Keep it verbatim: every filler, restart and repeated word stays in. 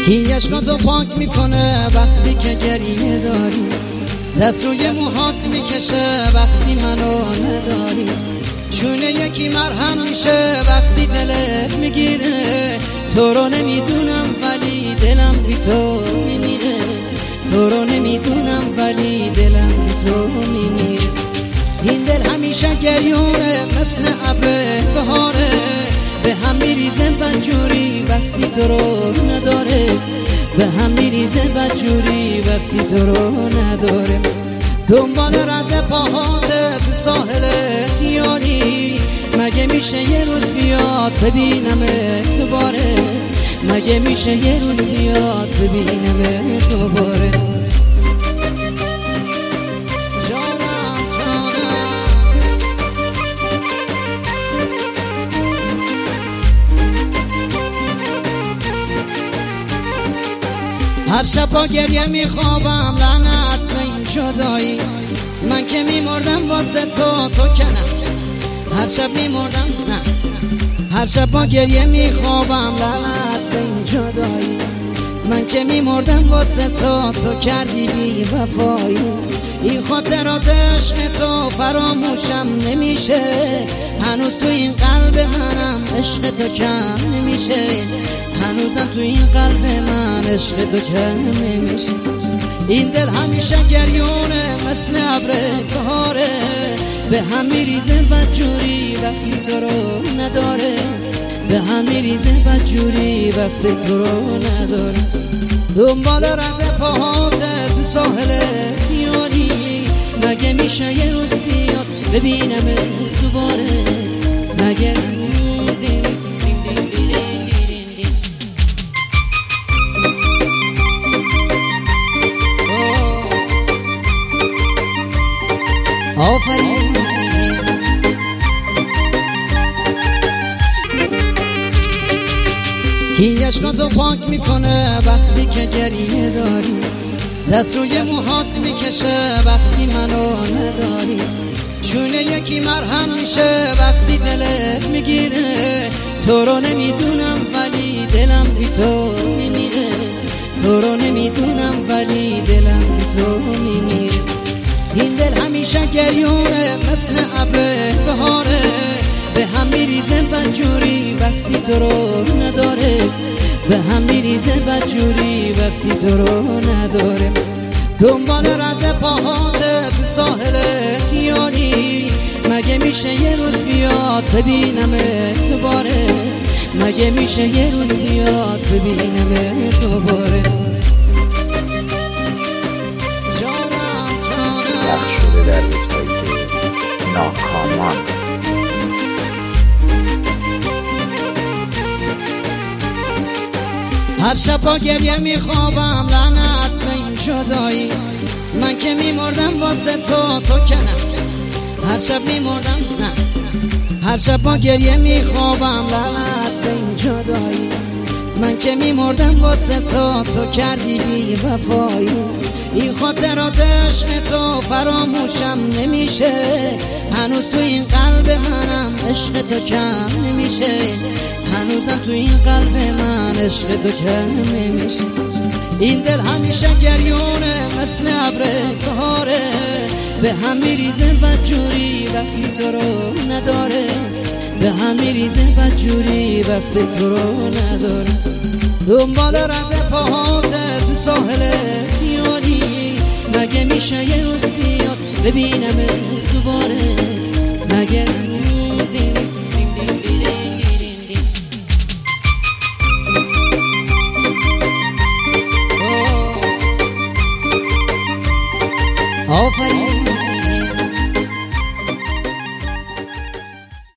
این عشقاتو پاک میکنه وقتی که گریه داری، دست روی موهات میکشه وقتی منو نداری، چونه یکی مرهم میشه وقتی دلت میگیره. تو رو نمیدونم ولی دلم بی تو میمیره، تو رو نمیدونم ولی دلم بی تو میمیره. این دل همیشه گریونه مثل ابر بهاره، به هم میریزه بدجوری وقتی تو رو نداره، به هم میریزه بدجوری وقتی تو رو نداره. دنبال رد پاهات تو ساحل خیالی، مگه میشه یه روز بیاد ببینمه دوباره، مگه میشه یه روز بیاد ببینمه دوباره. جانم جانم هر شب با گریه میخوابم لعنت به این جدایی، من که میمردم واسه تو تو که نه. هر شب میمردم نه، هر شب با گریه میخوابم لعنت به این جدایی، من که میمردم واسه تو تو کردی بی وفایی. این خاطرات عشق تو فراموشم نمیشه، هنوز تو این قلب منم عشق تو کم نمیشه، هنوزم تو این قلب من عشق تو کم نمیشه. این دل همیشه گریونه مثل ابر بهاره، به هم میریزه بدجوری وقتی تو رو نداره، به هم میریزه بدجوری وقتی تو رو نداره. دنبال رد پاهات تو ساحل خیالی، مگه میشه یه روز بیاد ببینم دوباره، مگه آفرین. این عشقاتو پاک میکنه وقتی که گریه داری، دست روی موهات میکشه وقتی منو نداری، چونه یکی مرهم میشه وقتی دلت میگیره. تو رو نمیدونم ولی دلم بی تو میمیره، تو رو نمیدونم ولی دلم بی تو میمیره. این دل همیشه گریونه مثل ابر بهاره، به هم میریزه بدجوری وقتی تو رو نداره، به هم میریزه بدجوری وقتی تو رو نداره. دنبال رد پاهات تو ساحل خیالی، مگه میشه یه روز بیاد ببینمه دوباره، مگه میشه یه روز بیاد ببینمه دوباره. در وبسایت ناکامان. هر شب با گریه میخوابم لعنت به این جدایی، من که میمردم واسه تو تو که نه. هر شب میمردم نه، هر شب با گریه میخوابم لعنت به این جدایی، من که میمردم واسه تو تو کردی بی وفایی. این خاطرات عشق تو فراموشم نمیشه، هنوز تو این قلب منم عشق تو کم نمیشه، هنوزم تو این قلب من عشق تو کم نمیشه. این دل همیشه گریونه مثل ابر بهاره، به هم میریزه بدجوری وقتی تو رو نداره، به هم میریزه بدجوری وقتی تو رو نداره. دنبال رد پاهات تو ساحل خیالی، مگه میشه یه روز بیاد ببینم دوباره، مگه آفرین.